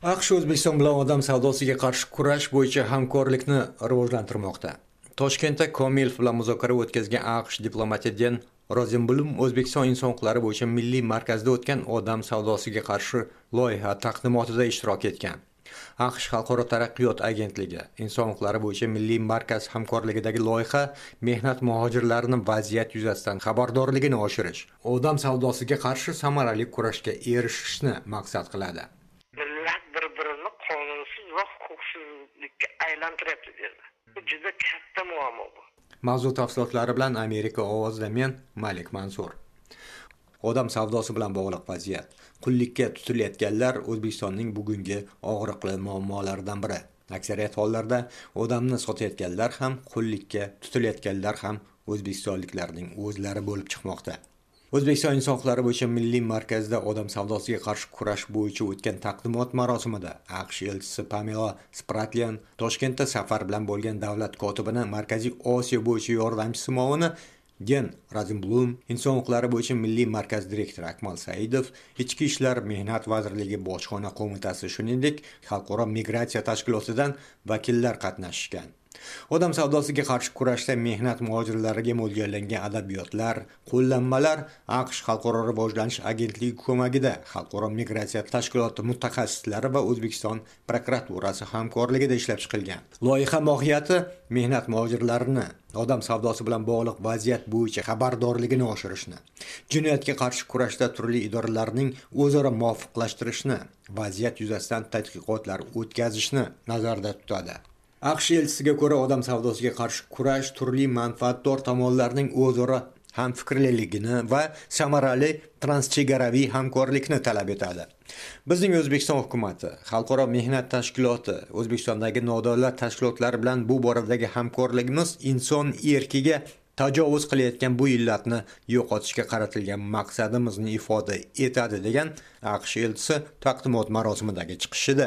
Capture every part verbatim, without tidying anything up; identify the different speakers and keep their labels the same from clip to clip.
Speaker 1: AQSh O'zbekiston bilan odam savdosiga qarshi kurash bo'yicha hamkorlikni rivojlantirmoqda. Toshkentda Komilov bilan muzokara o'tkazgan AQSh diplomati Den Rozenblum O'zbekiston inson huquqlari bo'yicha milliy markazda o'tgan odam savdosiga qarshi loyiha taqdimotida ishtirok etgan. AQSh Xalqaro taraqqiyot agentligi inson huquqlari bo'yicha milliy markaz hamkorligidagi loyiha mehnat muhojirlarining vaziyat yuzasidan xabardorligini oshirish, odam savdosiga qarshi samarali kurashga erishishni maqsad qiladi.
Speaker 2: va huquqsizlikka aylantiryapti derdi. Bu juda katta muammo bu.
Speaker 1: Mavzu tafsilotlari bilan Amerika ovozida men Malik Mansur. Odam savdosi bilan bog'liq vaziyat. Qullikka tutilayotganlar O'zbekistonning bugungi og'riqli muammolaridan biri. Aksariyat hollarda odamni sotayotganlar ham, qullikka tutilayotganlar ham o'zbekistonliklarning o'zlari bo'lib chiqmoqda. O'zbekiston inson huquqlari bo'yicha milliy markazda odam savdosiga qarshi kurash bo'yicha o'tgan taqdimot marosimida AQSh elchisi Pamela Spratlian Toshkentda safar bilan bo'lgan davlat kotibini Markaziy Osiyo bo'yicha yordamchisi muavini Den Rozenblum, inson huquqlari bo'yicha milliy markaz direktori Akmal Saidov, Ichki ishlar mehnat vazirligi bojxona qo'mitasi, shuningdek xalqaro migratsiya tashkilotidan vakillar qatnashgan. Odam savdosiga qarshi kurashda mehnat muhojirlariga mo'ljallangan adabiyotlar, qo'llanmalar AQSh Xalqaro rivojlanish agentligi ko'magida xalqaro migratsiya tashkiloti mutaxassislari va O'zbekiston prokuraturasi hamkorligida ishlab chiqilgan. Loyiha mohiyati mehnat muhojirlarini odam savdosi bilan bog'liq vaziyat bo'yicha xabardorligini oshirishni, jinoyatga qarshi kurashda turli idoralarning o'zaro muvofiqlashtirishni, vaziyat yuzasidan tadqiqotlar o'tkazishni nazarda tutadi. AQSh elchisiga ko'ra, odam savdosiga qarshi kurash turli manfaatdor tomonlarning o'zaro hamfikrliligini va samarali transchegaraviy hamkorlikni talab etadi. Bizning O'zbekiston hukumatı, Xalqaro mehnat tashkiloti, O'zbekistondagi nodavlat tashkilotlar bilan bu boradagi hamkorligimiz inson erkiga tajovuz qilayotgan bu illatni yo'qotishga qaratilgan maqsadimizni ifoda etadi degan AQSh elchisi taqdimot marosimidagi chiqishida.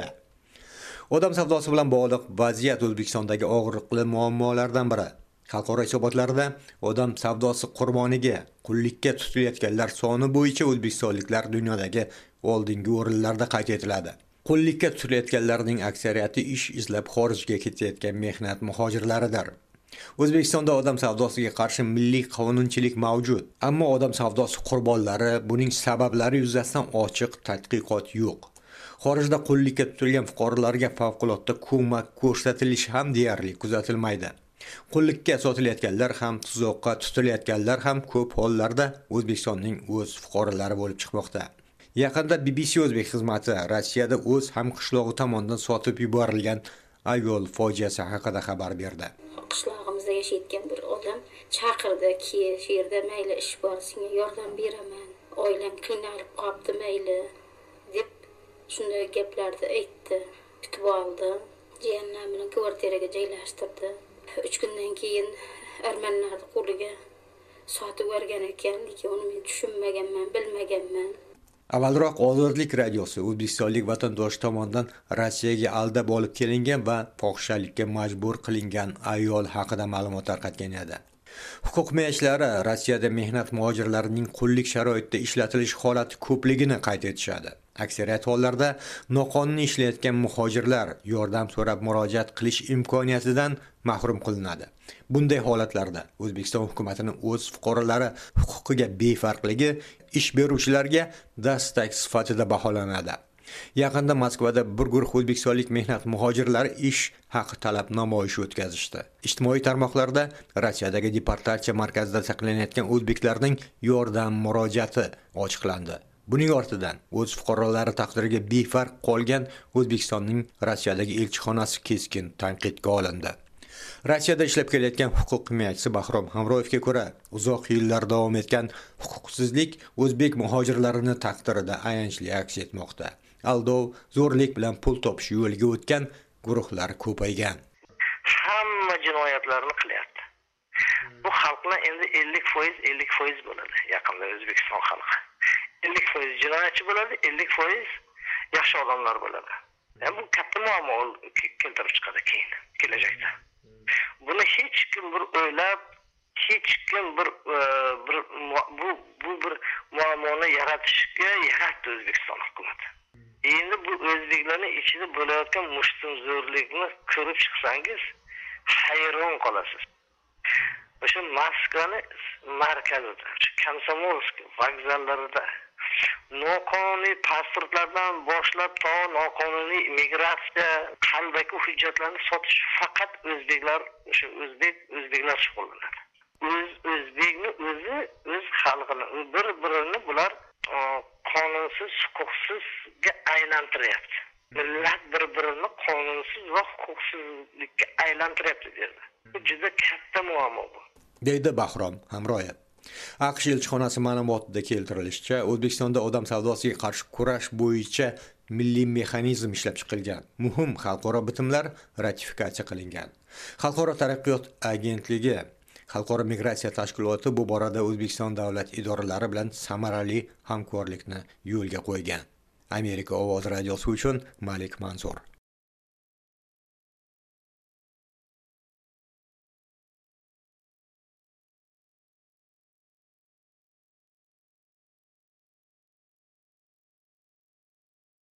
Speaker 1: Odam savdosi bilan bog'liq vaziyat O'zbekistondagi og'riqli muammolardan biri. Xalqaro hisobotlarda odam savdosi qurboniga qullikka tutilayotganlar soni bo'yicha o'zbekistonliklar dunyodagi oldingi o'rinlarda qayd etiladi. Qullikka tutilayotganlarning aksariyati ish izlab xorijga ketayotgan mehnat muhojirlaridir. O'zbekistonda odam savdosiga qarshi milliy qonunchilik mavjud, ammo odam savdosi qurbonlari, buning sabablari yuzasidan ochiq tadqiqot yo'q. Xorijda qullikka tutilgan fuqarolarga favqulodda ko'mak ko'rsatilishi ham deyarli kuzatilmaydi. Qullikka sotilayotganlar ham, tuzoqqa tutilayotganlar ham ko'p hollarda O'zbekistonning o'z fuqarolari bo'lib chiqmoqda. Yaqinda B B C O'zbek xizmati Rossiyada o'z hamqishlog'i tomonidan sotib yuborilgan ayol fojiasi haqida xabar berdi.
Speaker 3: Qishlog'imizda yashayotgan bir odam chaqirdi ki, shu yerda mayli ish bor, senga yordam beraman. Oilang qiynalib qolibdi mayli deb shunday gaplarni aytdi. Kutib oldi. Jiyanlar bilan kvartiraga joylashtirdi. uch kundan keyin armanlar qo'liga sotib yuborgan ekan, lekin uni men tushunmaganman, bilmaganman.
Speaker 1: Avvalroq Ozodlik radiosi o'zbekistonlik vatandosh tomonidan Rossiyaga aldab olib kelingan va fohishalikka majbur qilingan ayol haqida ma'lumot tarqatgan edi. Huquq himoyachilari Rossiyada mehnat muhojirlarining qullik sharoitida ishlatilish holati ko'pligini qayd etishadi. Aksariyat hollarda noqonuniy ishlayotgan muhojirlar yordam so'rab murojaat qilish imkoniyatidan mahrum qilinadi. Bunday holatlarda O'zbekiston hukumatining o'z fuqarolari huquqiga befarqligi ish beruvchilarga dastak sifatida baholanadi. Yaqinda Moskvada bir guruh o'zbekistonlik mehnat muhojirlari ish haqi talab namoyishi o'tkazishdi. Ijtimoiy tarmoqlarda Rossiyadagi deportatsiya markazida saqlanayotgan o'zbeklarning yordam murojaati ochiqlandi. Buning ortidan o'z fuqarolari taqdiriga befarq qolgan O'zbekistonning Rossiyadagi elchixonasi keskin tanqidga olindi. Rossiyada ishlab kelayotgan huquq himoyachisi Bahrom Hamroyevga ko'ra, uzoq yillar davom etgan huquqsizlik o'zbek muhojirlarini taqdirida ayanchli aks etmoqda. Aldov, zo'rlik bilan pul topish yo'liga o'tgan guruhlar ko'paygan.
Speaker 2: Hamma jinoyatlarni qilyapti. Bu xalqlar endi ellik foiz ellik foiz bo'ladi yaqinda O'zbekiston xalqi. ellik foiz jinoyatchi bo'ladi, ellik foiz yaxshi odamlar bo'ladi. Yani bu katta muammo keltirib chiqadi keyin kelajakda. Buni hech kim bir o'ylab, hech kim bir bir bu bu bir muammoni yaratishga yaratdi O'zbekiston hukumati. Endi bu o'zbeklarning ichida bo'layotgan mushtumzo'rlikni ko'rib chiqsangiz, hayron qolasiz. O'sha Moskvani markazida, Komsomolsk vokzallarida noqonuniy pasportlardan boshlab to noqonuniy migratsiya, qalbaki hujjatlarni sotish faqat o'zbeklar, o'sha o'zbek o'zbeklar shug'ullanadi. O'z o'zbekni o'zi o'z xalqini bir-birini bular qonunsiz, huquqsizga aylantiryapti. Millat bir-birini qonunsiz va huquqsizlikka aylantiryapti derdi. Bu juda katta muammo bu.
Speaker 1: Deydi Bahrom Hamroyev. AQSh elchixonasi ma'lumotida keltirilishicha, O'zbekistonda odam savdosiga qarshi kurash bo'yicha milliy mexanizm ishlab chiqilgan. Muhim xalqaro bitimlar ratifikatsiya qilingan. Xalqaro taraqqiyot agentligi, Xalqaro migratsiya tashkiloti bu borada O'zbekiston davlat idoralari bilan samarali hamkorlikni yo'lga qo'ygan. Amerika ovoz radiosi uchun Malik Mansur.